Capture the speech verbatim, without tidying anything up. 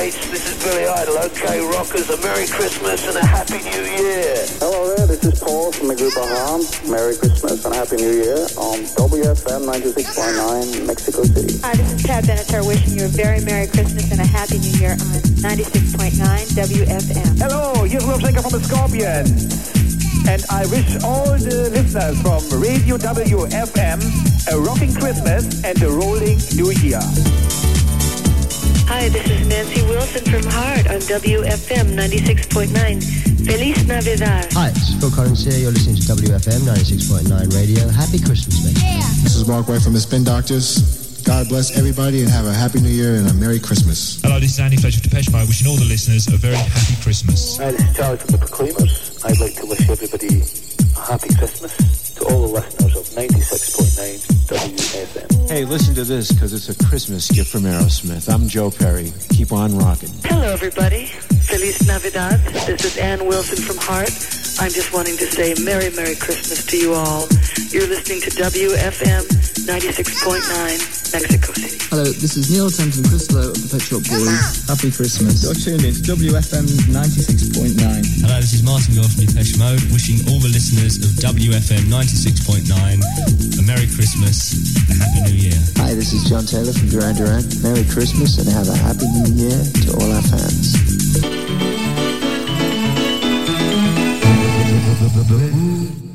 States. This is Billy Idol. Okay, rockers, a Merry Christmas and a Happy New Year. Hello there, this is Paul from the group Aham. Merry Christmas and a Happy New Year on W F M ninety-six point nine, Mexico City. Hi, this is Pat Benatar wishing you a very Merry Christmas and a Happy New Year on ninety-six point nine W F M. Hello, here's Rob Schenker from the Scorpions. And I wish all the listeners from Radio W F M a rocking Christmas and a rolling New Year. Hi, this is Nancy Wilson from Heart on W F M ninety-six point nine. Feliz Navidad. Hi, it's Phil Collins here. You're listening to W F M ninety-six point nine Radio. Happy Christmas, mate. Yeah. This is Mark White from the Spin Doctors. God bless everybody and have a Happy New Year and a Merry Christmas. Hello, this is Andy Fletcher of Depeche Mode, wishing all the listeners a very happy Christmas. Hi, this is Charlie from the Proclaimers. I'd like to wish everybody a happy Christmas. To all the listeners of ninety-six point nine W F M. Hey, listen to this because it's a Christmas gift from Aerosmith. I'm Joe Perry. Keep on rocking. Hello, everybody. Feliz Navidad. This is Ann Wilson from Heart. I'm just wanting to say Merry, Merry Christmas to you all. You're listening to W F M ninety-six point nine, Mexico City. Hello, this is Neil Tempton Crislow of the Pet Shop Boys. Happy Christmas. You're tuned in to W F M ninety-six point nine. Hello, this is Martin Gore from Depeche Mode, wishing all the listeners of W F M ninety-six point nine a Merry Christmas, a Happy New Year. Hi, this is John Taylor from Duran Duran. Merry Christmas and have a Happy New Year to all our fans. The, the, the, the, the,